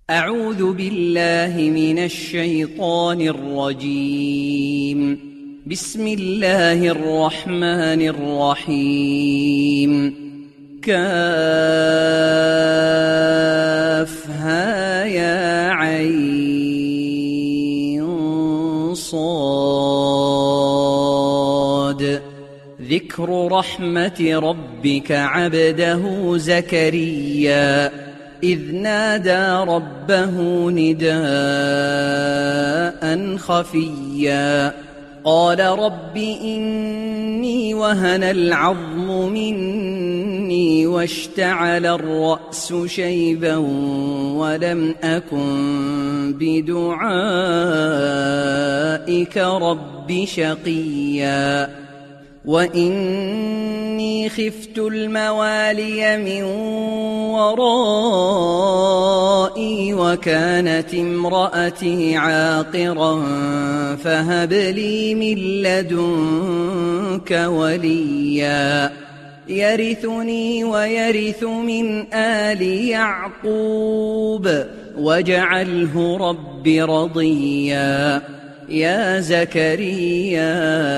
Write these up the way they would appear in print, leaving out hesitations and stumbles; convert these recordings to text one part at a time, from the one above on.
أعوذ بالله من الشيطان الرجيم. بسم الله الرحمن الرحيم. كافها يا عين صاد. ذكر رحمة ربك عبده زكريا إذ نادى ربه نداء خفيا قال رب إني وهن العظم مني واشتعل الرأس شيبا ولم أكن بدعائك رب شقيا وإني خفت الموالي من ورائي وكانت امرأتي عاقرا فهب لي من لدنك وليا يرثني ويرث من آل يعقوب واجعله رب رضيا. يا زكريا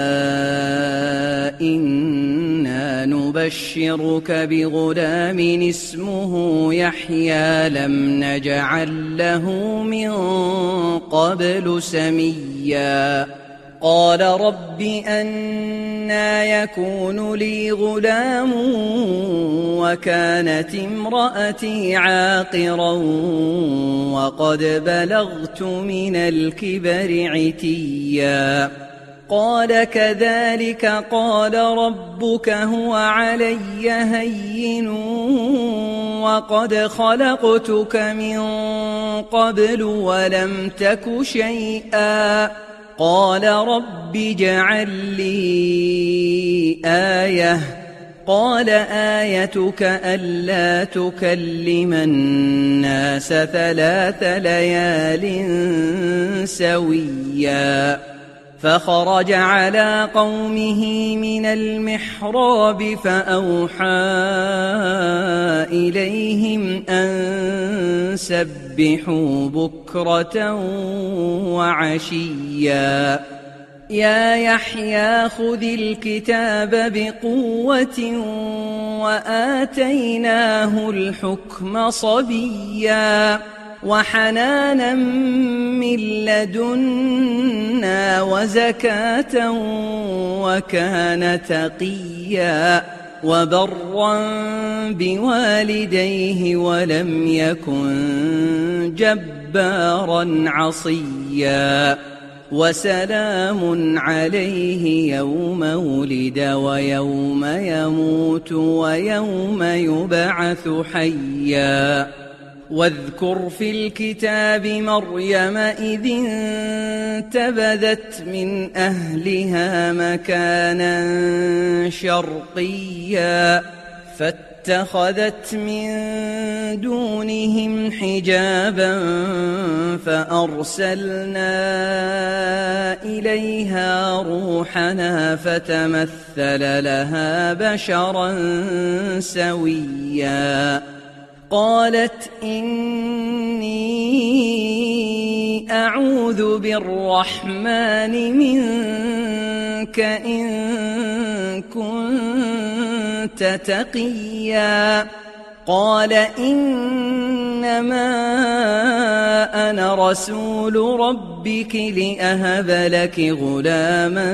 إنا نبشرك بغلام اسمه يحيى لم نجعل له من قبل سميا قال رب أنى يكون لي غلام وكانت امرأتي عاقرا وقد بلغت من الكبر عتيا قال كذلك قال ربك هو علي هين وقد خلقتك من قبل ولم تك شيئا قال رب اجعل لي آية قال آيتك ألا تكلم الناس 3 ليال سويا فخرج على قومه من المحراب فأوحى إليهم أن سبحوا بكرة وعشيا يا يحيى خذ الكتاب بقوة وآتيناه الحكم صبيا وحنانا من لدنا وزكاة وكان تقيا وبرا بوالديه ولم يكن جبارا عصيا وسلام عليه يوم ولد ويوم يموت ويوم يبعث حيا واذكر في الكتاب مريم إذ انتبذت من أهلها مكانا شرقيا فاتخذت من دونهم حجابا فأرسلنا إليها روحنا فتمثل لها بشرا سويا قالت إني أعوذ بالرحمن منك إن كنت تقيا قال إنما أنا رسول ربك لأهب لك غلاما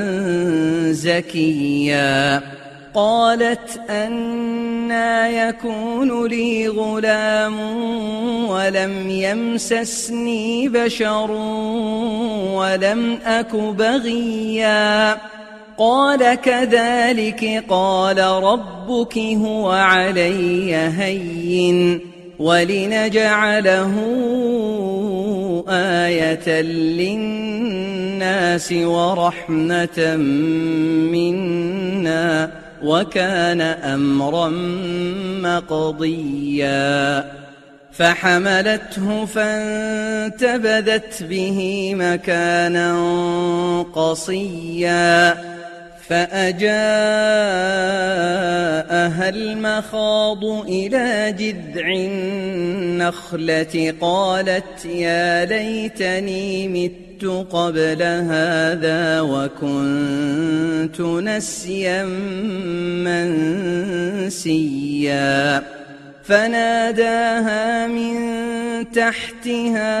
زكيا قالت أنى يكون لي غلام ولم يمسسني بشر ولم أك بغيا قال كذلك قال ربك هو علي هين ولنجعله آية للناس ورحمة منا وكان أمرا مقضيا فحملته فانتبذت به مكانا قصيا فأجاءها المخاض إلى جذع النخلة قالت يا ليتني مت قبل هذا وكنت نسيا منسيا فناداها من تحتها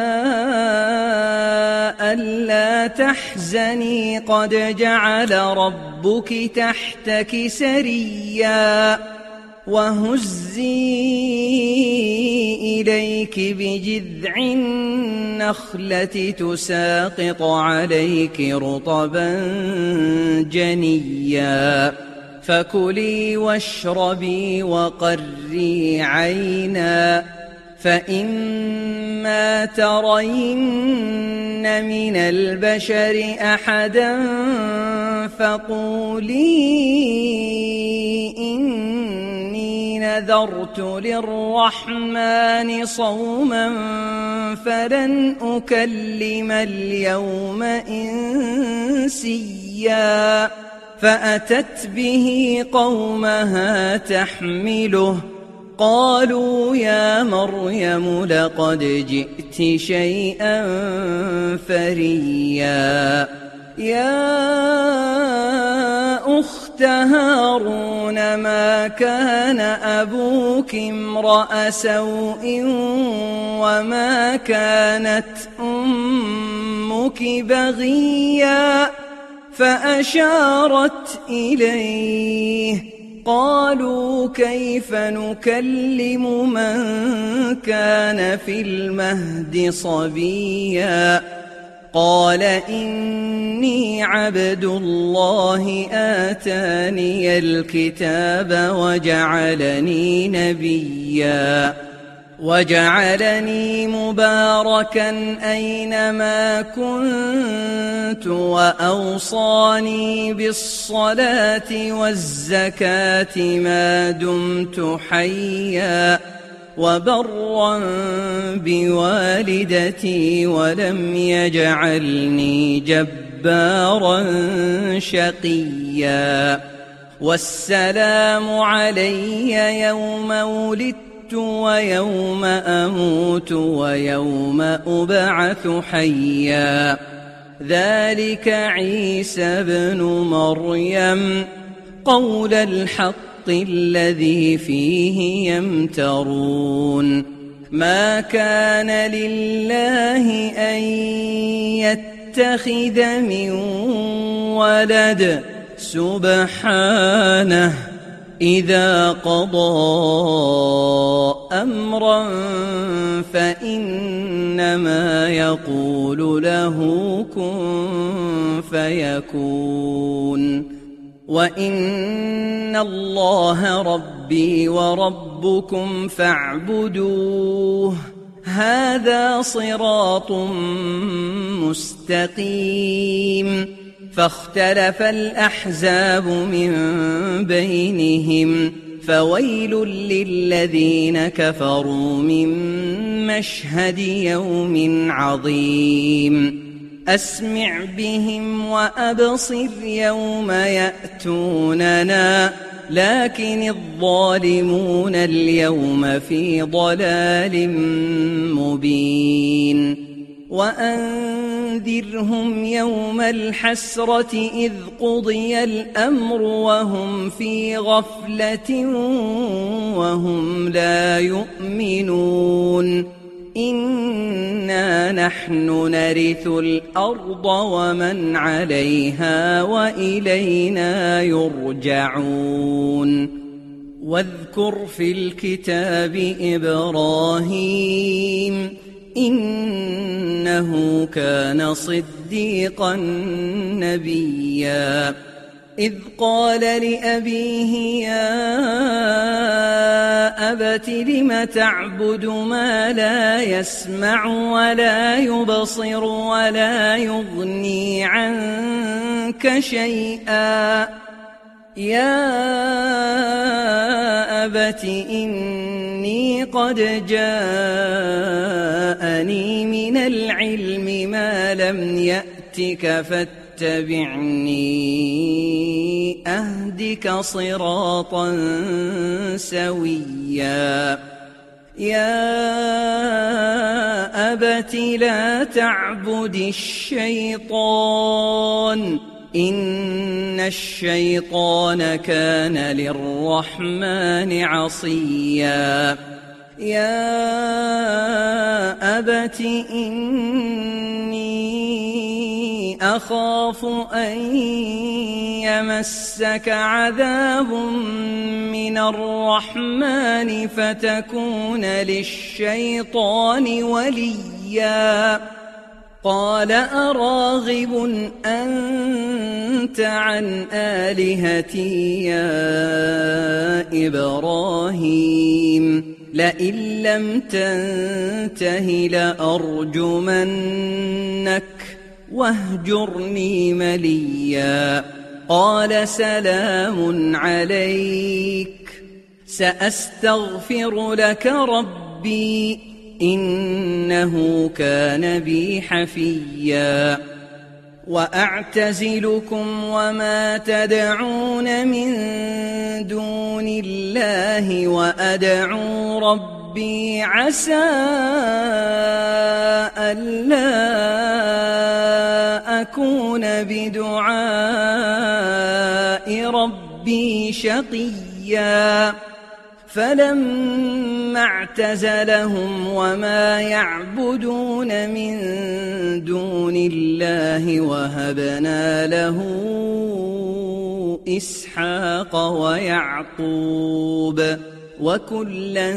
ألا تحزني قد جعل ربك تحتك سريا وهزي إليك بجذع النخلة تساقط عليك رطبا جنيا فكلي واشربي وقري عينا فإما ترين من البشر أحدا فقولي إني نذرت للرحمن صوما فلن أكلم اليوم إنسيا فأتت به قومها تحمله قالوا يا مريم لقد جئت شيئا فريا يا أخت هارون ما كان أبوك امرأ سوء وما كانت أمك بغيا فأشارت إليه قالوا كيف نكلم من كان في المهد صبيا قال إني عبد الله آتاني الكتاب وجعلني نبيا وجعلني مباركا أينما كنت وأوصاني بالصلاة والزكاة ما دمت حيا وبرا بوالدتي ولم يجعلني جبارا شقيا والسلام علي يوم ولدت ويوم أموت ويوم أبعث حيا ذلك عيسى بن مريم قول الحق الذي فيه يمترون ما كان لله أن يتخذ من ولد سبحانه إذا قضى أمرا فإنما يقول له كن فيكون وإن الله ربي وربكم فاعبدوه هذا صراط مستقيم فاختلف الأحزاب من بينهم فويل للذين كفروا من مشهد يوم عظيم أسمع بهم وأبصر يوم يأتوننا لكن الظالمون اليوم في ضلال مبين وأنذرهم يوم الحسرة إذ قضي الأمر وهم في غفلة وهم لا يؤمنون إنا نحن نرث الأرض ومن عليها وإلينا يرجعون واذكر في الكتاب إبراهيم إنه كان صديقا نبيا إذ قال لأبيه يا أبت لم تعبد ما لا يسمع ولا يبصر ولا يغني عنك شيئا يا أبت إني قد جاءني من العلم ما لم يأتك فاتبعني أهدك صراطا سويا يا أبت لا تعبد الشيطان إن الشيطان كان للرحمن عصيا يا أبت إني أخاف أن يمسك عذاب من الرحمن فتكون للشيطان وليا قال أراغب أنت عن آلهتي يا إبراهيم لئن لم تنته لأرجمنك واهجرني مليا قال سلام عليك سأستغفر لك ربي إنه كان بي حفيا وأعتزلكم وما تدعون من دون الله وأدعو ربي عسى ألا أكون بدعاء ربي شقيا فلما اعتزلهم وما يعبدون من دون الله وهبنا له إسحاق ويعقوب وكلا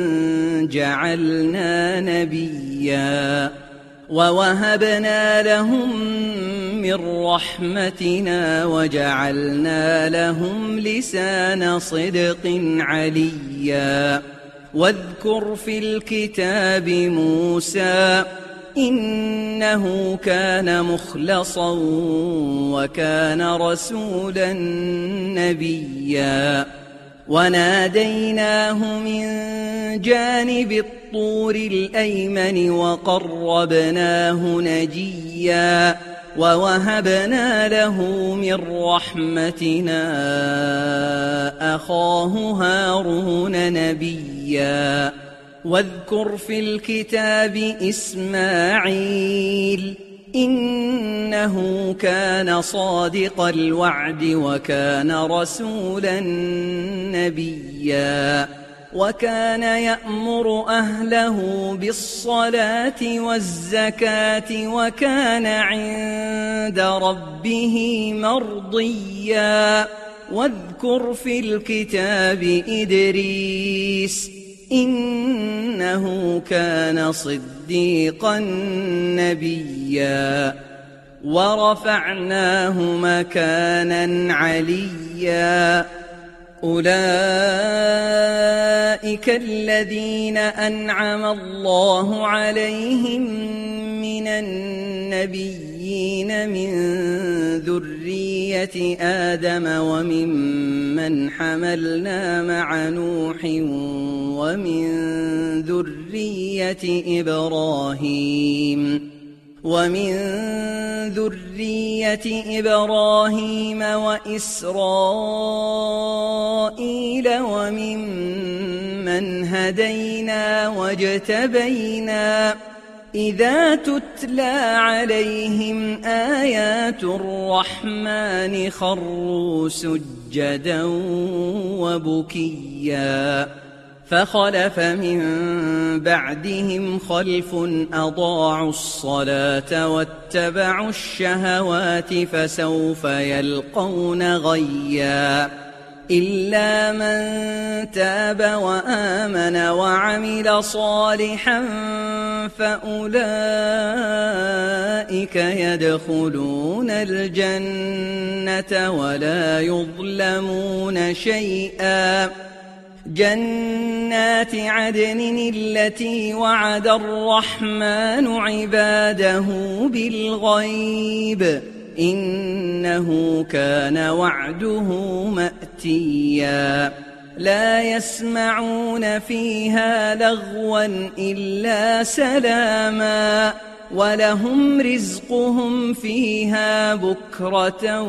جعلنا نبيا ووهبنا لهم من رحمتنا وجعلنا لهم لسان صدق عليا واذكر في الكتاب موسى إنه كان مخلصا وكان رسولا نبيا وناديناه من جانب الطور الأيمن وقربناه نجيا ووهبنا له من رحمتنا أخاه هارون نبيا واذكر في الكتاب إسماعيل إنه كان صادق الوعد وكان رسولا نبيا وكان يأمر أهله بالصلاة والزكاة وكان عند ربه مرضيا واذكر في الكتاب إدريس إنه كان صديقا نبيا ورفعناه مكانا عليا أولئك الذين أنعم الله عليهم من النبيين من ذرية آدم وممن حملنا مع نوح ومن ذرية إبراهيم وإسرائيل وممن هدينا واجتبينا إذا تتلى عليهم آيات الرحمن خروا سجدا وبكيا فخلف من بعدهم خلف أضاعوا الصلاة واتبعوا الشهوات فسوف يلقون غيا إلا من تاب وآمن وعمل صالحا فأولئك يدخلون الجنة ولا يظلمون شيئا جنات عدن التي وعد الرحمن عباده بالغيب إنه كان وعده مأتيا لا يسمعون فيها لغوا إلا سلاما ولهم رزقهم فيها بكرة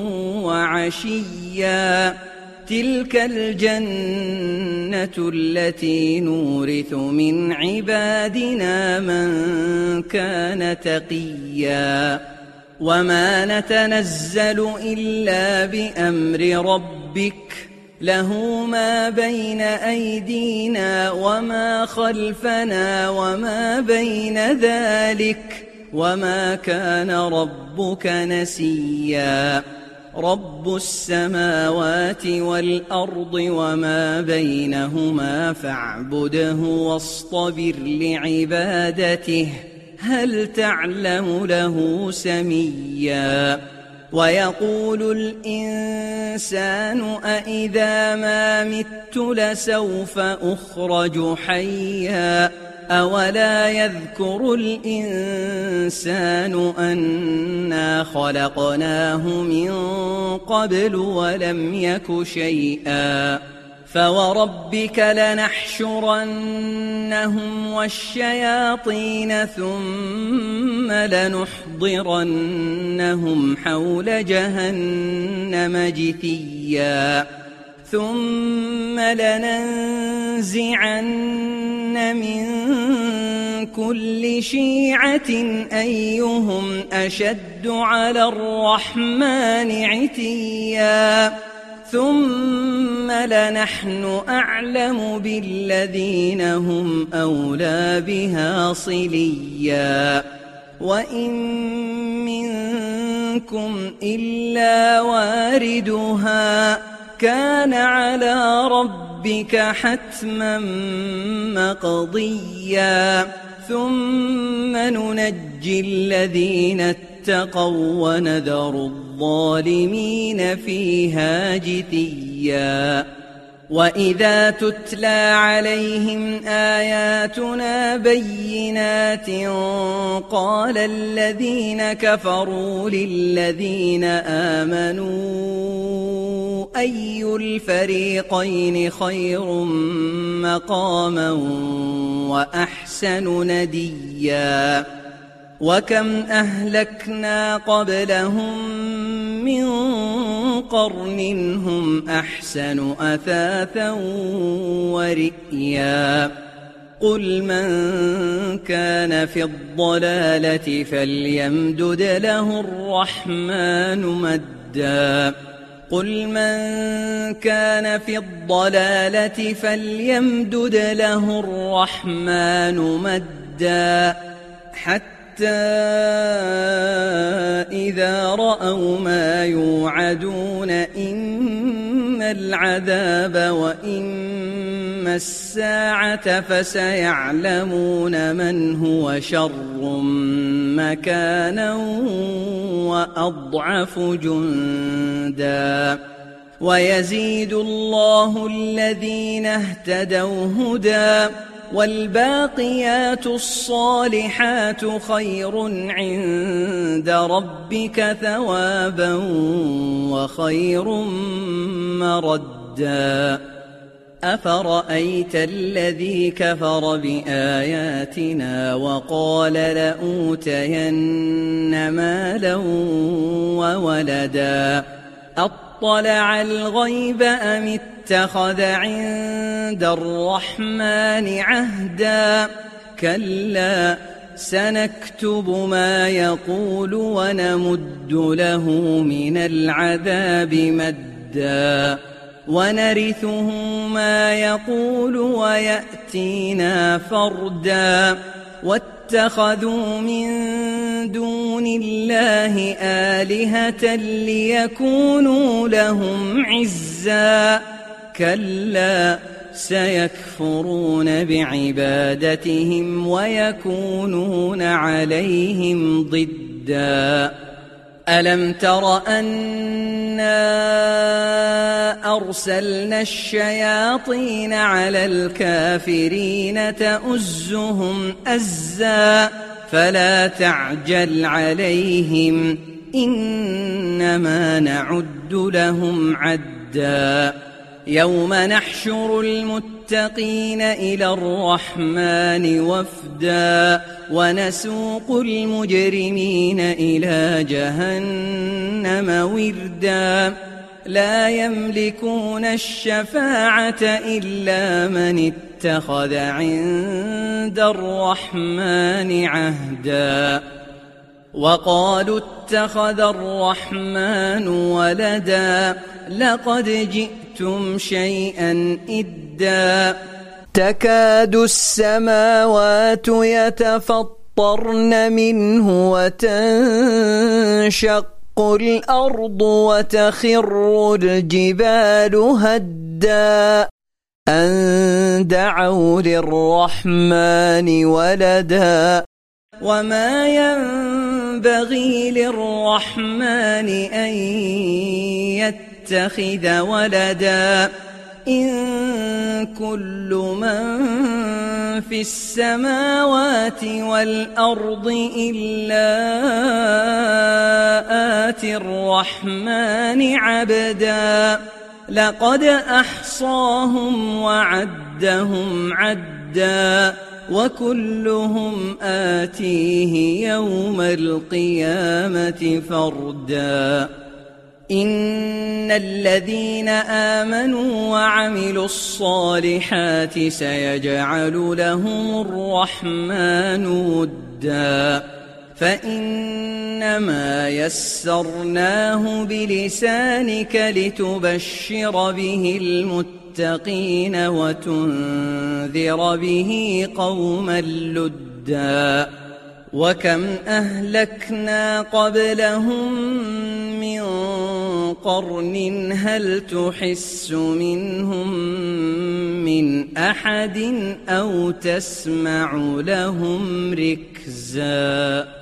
وعشيا تلك الجنة التي نورث من عبادنا من كان تقيا وما نتنزل إلا بأمر ربك له ما بين أيدينا وما خلفنا وما بين ذلك وما كان ربك نسيا رب السماوات والأرض وما بينهما فاعبده واصطبر لعبادته هل تعلم له سميا ويقول الإنسان أإذا ما مت لسوف أخرج حيا أولا يذكر الإنسان أنا خلقناه من قبل ولم يك شيئا فوربك لنحشرنهم والشياطين ثم لنحضرنهم حول جهنم جثيا ثم لننزعن من كل شيعة أيهم أشد على الرحمن عتيا ثم لنحن أعلم بالذين هم أولى بها صليا وإن منكم إلا واردها كان على ربك حتما مقضيا ثم ننجي الذين اتقوا ونذر الظالمين فيها جثيا وإذا تتلى عليهم آياتنا بينات قال الذين كفروا للذين آمنوا أي الفريقين خير مقاما وأحسن نديا وكم أهلكنا قبلهم من قرن هم أحسن أثاثا ورئيا قل من كان في الضلالة فليمدد له الرحمن مدا قل من كان في الضلالة فليمدد له الرحمن مدا حتى إذا رأوا ما يوعدون إما العذاب وإما الساعة فسيعلمون من هو شر مكانا وأضعف جندا ويزيد الله الذين اهتدوا هدى والباقيات الصالحات خير عند ربك ثوابا وخير مردا أفرأيت الذي كفر بآياتنا وقال لأوتين مالا وولدا أطلع الغيب أم اتخذ عند الرحمن عهدا كلا سنكتب ما يقول ونمد له من العذاب مدا ونرثه ما يقول ويأتينا فردا واتخذوا من دون الله آلهة ليكونوا لهم عزا كلا سيكفرون بعبادتهم ويكونون عليهم ضدا ألم تر أنا أرسلنا الشياطين على الكافرين تؤزهم أزا فلا تعجل عليهم إنما نعد لهم عدا يوم نحشر المتقين إلى الرحمن وفدا ونسوق المجرمين إلى جهنم وردا لا يملكون الشفاعة إلا من اتخذ عند الرحمن عهدا وقالوا اتخذ الرحمن ولدا لقد جئتم شيئا إدا تكاد السماوات يتفطرن منه وتنشق الأرض وتخر الجبال هدا أن دعوا للرحمن ولدا وما ينبغي للرحمن أن يتخذ ولدا إن كل من في السماوات والأرض إلا آتي الرحمن عبدا لقد أحصاهم وعدهم عدا وكلهم آتيه يوم القيامة فردا إن الذين آمنوا وعملوا الصالحات سيجعل لهم الرحمن ودا فإنما يسرناه بلسانك لتبشر به المتقين وتنذر به قوما لدا وكم أهلكنا قبلهم من قرن هل تحس منهم من أحد أو تسمع لهم ركزا